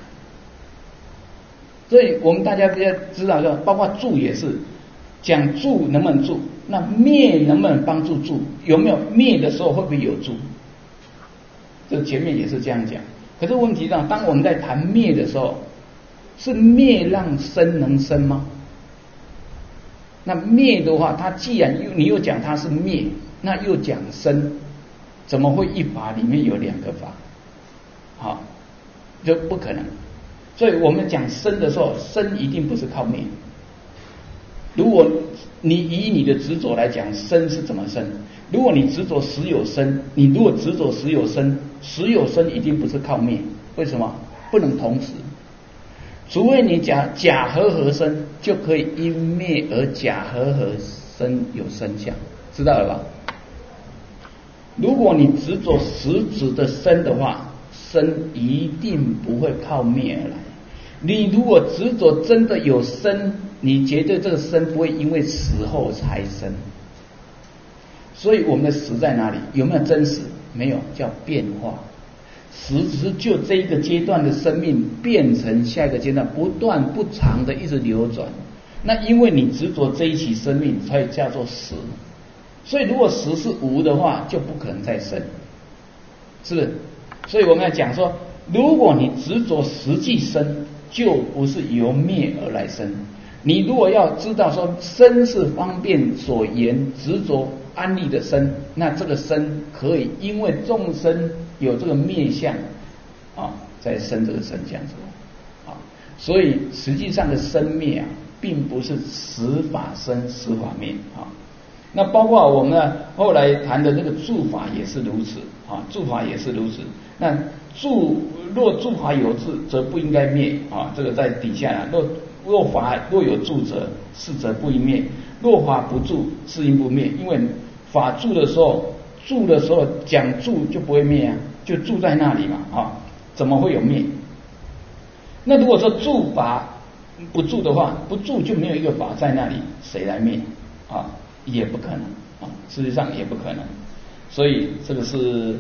所以我们大家要知道说，包括住也是讲住能不能住，那灭能不能帮助住？有没有灭的时候会不会有住？这前面也是这样讲。可是问题上，当我们在谈灭的时候，是灭让生能生吗？那灭的话，它既然你又讲它是灭，那又讲生，怎么会一法里面有两个法？好，就不可能。所以我们讲生的时候，生一定不是靠灭。如果你以你的执着来讲，生是怎么生？如果你执着实有生，你如果执着实有生，实有生一定不是靠灭。为什么？不能同时。除非你假合合生，就可以因灭而假合合生有生相，知道了吧？如果你执着实质的生的话，生一定不会靠灭而来。你如果执着真的有生，你绝对这个生不会因为死后才生。所以我们的死在哪里？有没有真实？没有，叫变化。死只是就这一个阶段的生命变成下一个阶段，不断不长的一直流转。那因为你执着这一期生命，所以叫做死。所以如果死是无的话，就不可能再生，是不是？所以我们要讲说，如果你执着实际生，就不是由灭而来生。你如果要知道说生是方便所言执着安立的生，那这个生可以因为众生有这个灭相啊，在生这个生这样子啊，所以实际上的生灭啊，并不是实法生实法灭啊。那包括我们后来谈的那个住法也是如此啊，住法也是如此。那若住法有住，则不应该灭啊，这个在底下啊。若法若有住者，是则不应灭；若法不住，是应不灭。因为法住的时候讲住就不会灭啊，就住在那里嘛啊，怎么会有灭？那如果说住法不住的话，不住就没有一个法在那里，谁来灭啊？也不可能啊，事实上也不可能。所以这个是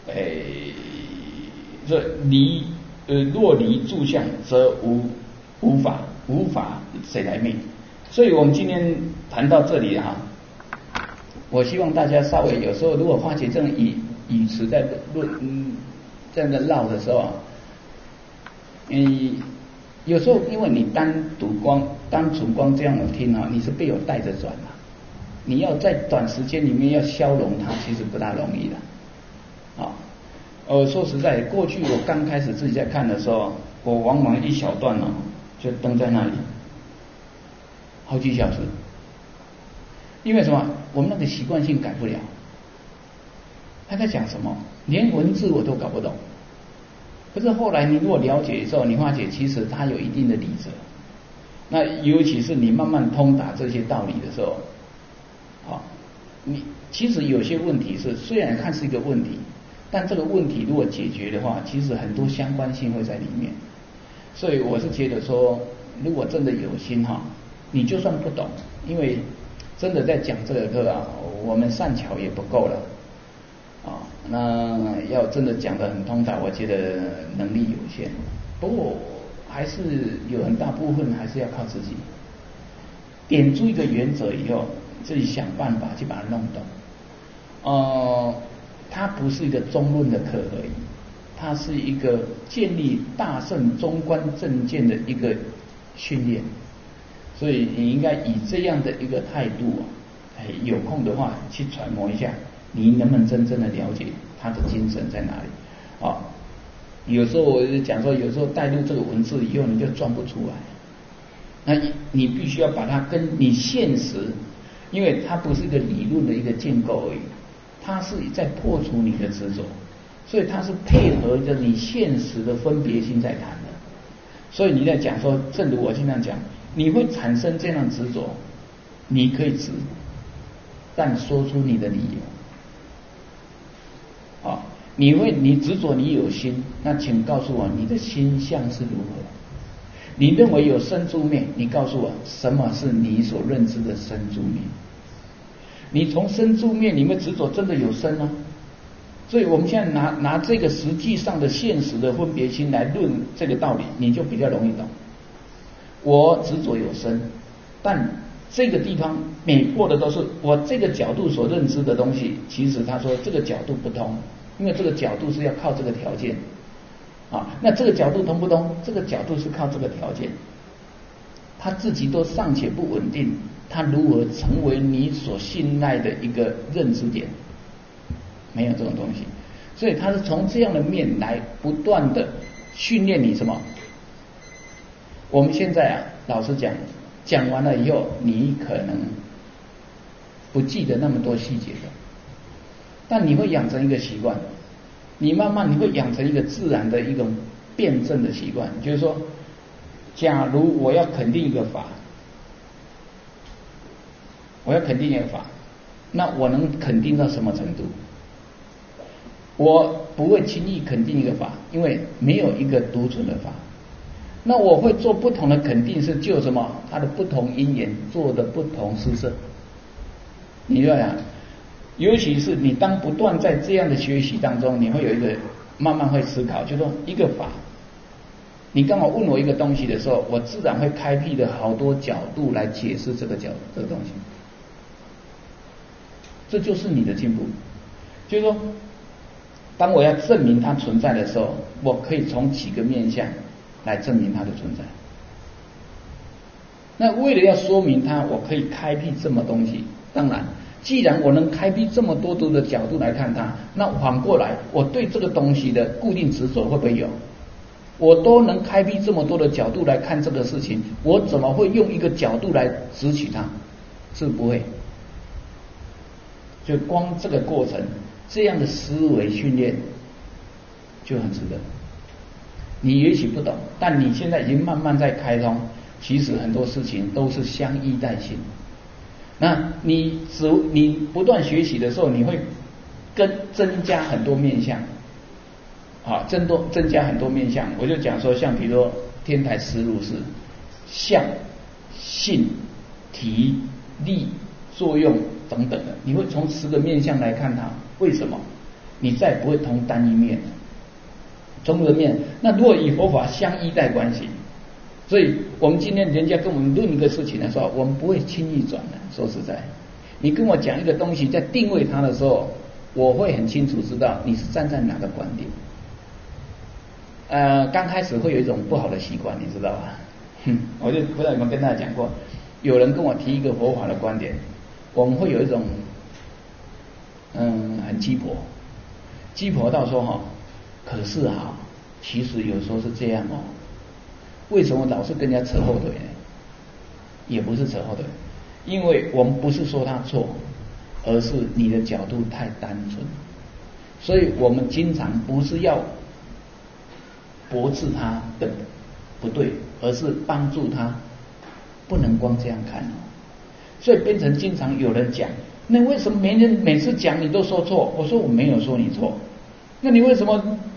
这若离住相，则无法谁来灭？所以我们今天谈到这里哈，我希望大家稍微有时候如果发觉这种语词在这样的绕的时候啊，有时候因为你单纯光这样的听啊，你是被我带着转啊，你要在短时间里面要消融它，其实不大容易的啊。说实在，过去我刚开始自己在看的时候，我往往一小段哦，就登在那里好几小时，因为什么？我们那个习惯性改不了。他在讲什么？连文字我都搞不懂。可是后来你如果了解之后，你发觉其实它有一定的理则。那尤其是你慢慢通达这些道理的时候，你其实有些问题是虽然看是一个问题，但这个问题如果解决的话，其实很多相关性会在里面。 所以我是觉得说，如果真的有心哈，你就算不懂，因为真的在讲这个课啊，我们善巧也不够了啊。那要真的讲得很通达，我觉得能力有限。不过还是有很大部分还是要靠自己，点出一个原则以后，自己想办法去把它弄懂。它不是一个中论的课而已，它是一个建立大乘中观正见的一个训练。所以你应该以这样的一个态度有空的话去揣摩一下，你能不能真正的了解他的精神在哪里啊？有时候我就讲说，有时候带入这个文字以后，你就装不出来。那你必须要把它跟你现实，因为它不是一个理论的一个建构而已，它是在破除你的执着，所以它是配合着你现实的分别心在谈的。所以你在讲说，正如我经常讲，你会产生这样的执着，你可以执，但说出你的理由。你执着你有心，那请告诉我你的心相是如何？你认为有生住灭，你告诉我什么是你所认知的生住灭？你从生住灭里面执着真的有生吗？所以我们现在拿这个实际上的现实的分别心来论这个道理，你就比较容易懂。我执着有生，但这个地方每破的都是我这个角度所认知的东西，其实他说这个角度不通，因为这个角度是要靠这个条件那这个角度通不通？这个角度是靠这个条件，他自己都尚且不稳定，他如何成为你所信赖的一个认知点？没有这种东西，所以他是从这样的面来不断的训练你什么？我们现在老实讲完了以后，你可能不记得那么多细节的，但你会养成一个习惯，你慢慢你会养成一个自然的一种辩证的习惯，就是说，假如我要肯定一个法，那我能肯定到什么程度？我不会轻易肯定一个法，因为没有一个独存的法。那我会做不同的肯定，是就什么？它的不同因缘做的不同施设。你就想，尤其是你当不断在这样的学习当中，你会有一个慢慢会思考，就说一个法，你刚好问我一个东西的时候，我自然会开辟的好多角度来解释这个东西。这就是你的进步，就是说，当我要证明它存在的时候，我可以从几个面向来证明它的存在。那为了要说明它，我可以开辟这么东西。当然，既然我能开辟这么多的角度来看它，那反过来，我对这个东西的固定执着会不会有？我都能开辟这么多的角度来看这个事情，我怎么会用一个角度来执取它？是不会。就光这个过程，这样的思维训练就很值得。你也许不懂，但你现在已经慢慢在开通，其实很多事情都是相依带性。那你不断学习的时候，你会增加很多面向增加很多面向。我就讲说，像比如说天台思路是相、性、体、力、作用等等的，你会从10个面向来看它。为什么？你再不会同单一面，中的面。那如果以佛法相依带关系，所以我们今天人家跟我们论一个事情的时候，我们不会轻易转的。说实在，你跟我讲一个东西，在定位它的时候，我会很清楚知道你是站在哪个观点。刚开始会有一种不好的习惯，你知道吧？我就不知道有没有跟大家讲过，有人跟我提一个佛法的观点，我们会有一种很鸡婆到说可是其实有时候是这样为什么老是跟人家扯后腿呢？也不是扯后腿，因为我们不是说他错，而是你的角度太单纯，所以我们经常不是要驳斥他的不对，而是帮助他不能光这样看所以变成经常有人讲，那为什么每次讲你都说错？我说我没有说你错，那你为什么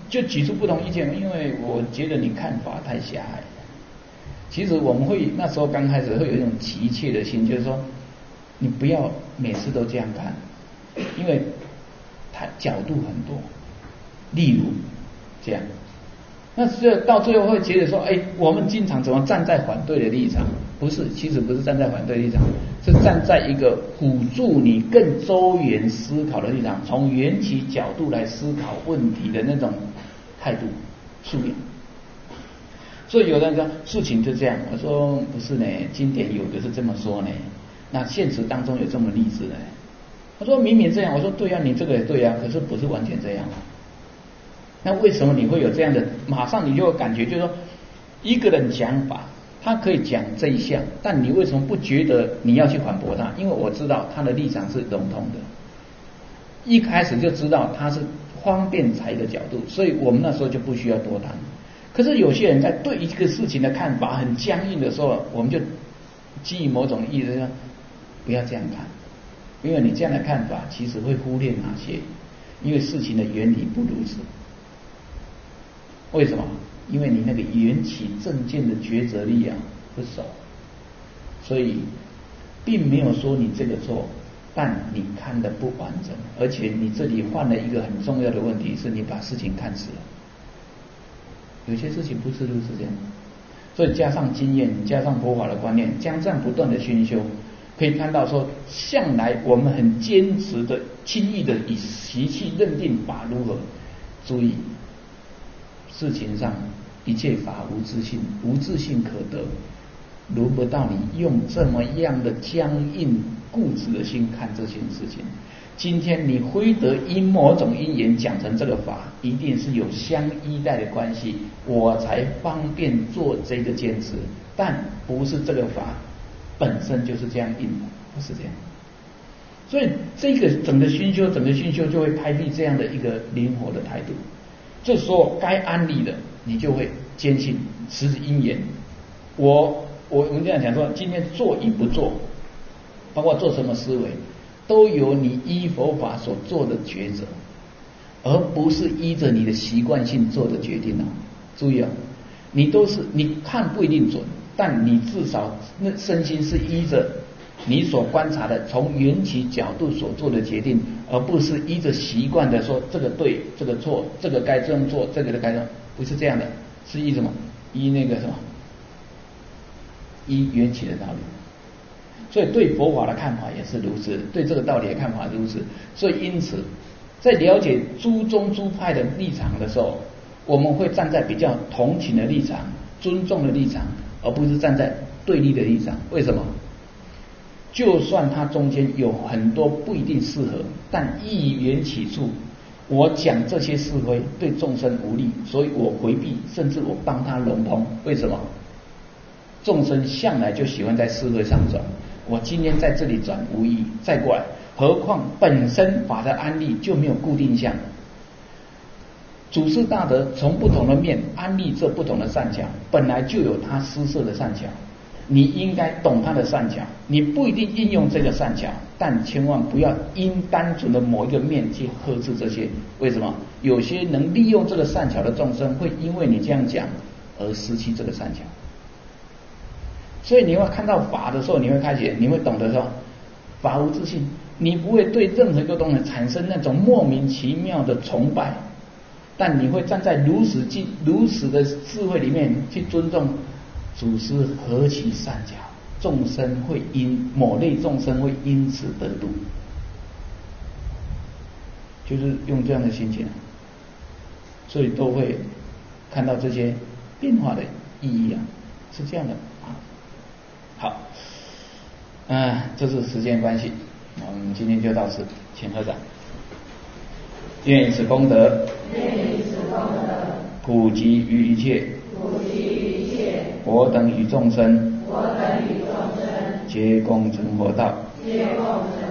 就举出不同意见，因为我觉得你看法太狭隘。其实我们会那时候刚开始会有一种急切的心，就是说你不要每次都这样看，因为它角度很多。例如这样，那这到最后会觉得说，哎，我们经常怎么站在反对的立场？不是，其实不是站在反对立场，是站在一个辅助你更周延思考的立场，从缘起角度来思考问题的那种态度素养。所以有人说事情就这样，我说不是呢，经典有的是这么说呢，那现实当中有这么例子呢。他说明明这样，我说对啊，你这个也对啊，可是不是完全这样。那为什么你会有这样的？马上你就有感觉，就是说一个人讲法，他可以讲这一项，但你为什么不觉得你要去反驳他？因为我知道他的立场是笼统的，一开始就知道他是方便财的角度，所以我们那时候就不需要多谈。可是有些人在对一个事情的看法很僵硬的时候，我们就基于某种意思说，不要这样看，因为你这样的看法其实会忽略哪些？因为事情的原理不如此。为什么？因为你那个缘起正见的抉择力啊不熟，所以并没有说你这个错，但你看得不完整，而且你这里犯了一个很重要的问题，是你把事情看死了。有些事情不是如此这样，所以加上经验，加上佛法的观念，将这样不断的熏修，可以看到说，向来我们很坚持的、轻易的以习气认定法如何。注意，事情上一切法无自性，无自性可得，轮不到你用这么样的僵硬固执的心看这件事情。今天你非得因某种因缘讲成这个法，一定是有相依赖的关系，我才方便做这个坚持，但不是这个法本身就是这样硬的，不是这样。所以这个整个熏修就会开辟这样的一个灵活的态度。这时候该安利的你就会坚信实质因缘。我们这样讲说，今天做与不做，包括做什么思维，都由你依佛法所做的抉择，而不是依着你的习惯性做的决定哦。注意哦，你看不一定准，但你至少那身心是依着你所观察的从缘起角度所做的决定，而不是依着习惯的说这个对这个错，这个该这样做，这个该这样，不是这样的，是依什么？依那个什么？依缘起的道理。所以对佛法的看法也是如此，对这个道理的看法如此。所以因此，在了解诸宗诸派的立场的时候，我们会站在比较同情的立场、尊重的立场，而不是站在对立的立场。为什么？就算它中间有很多不一定适合，但依缘起处，我讲这些是非对众生无利，所以我回避，甚至我帮他融通。为什么？众生向来就喜欢在是非上转，我今天在这里转无益，再过来，何况本身法的安立就没有固定相。祖师大德从不同的面安立这不同的善巧，本来就有他施设的善巧，你应该懂他的善巧，你不一定应用这个善巧，但千万不要因单纯的某一个面去呵斥这些。为什么？有些能利用这个善巧的众生，会因为你这样讲而失去这个善巧。所以你会看到法的时候，你会懂得说，法无自性，你不会对任何一个东西产生那种莫名其妙的崇拜，但你会站在如实的智慧里面去尊重祖师何其善巧，某类众生会因此得度，就是用这样的心情，所以都会看到这些变化的意义啊，是这样的啊。好，这是时间关系，我们今天就到此，请合掌。愿以此功德，普及于一切，我等与众生，皆共成佛道。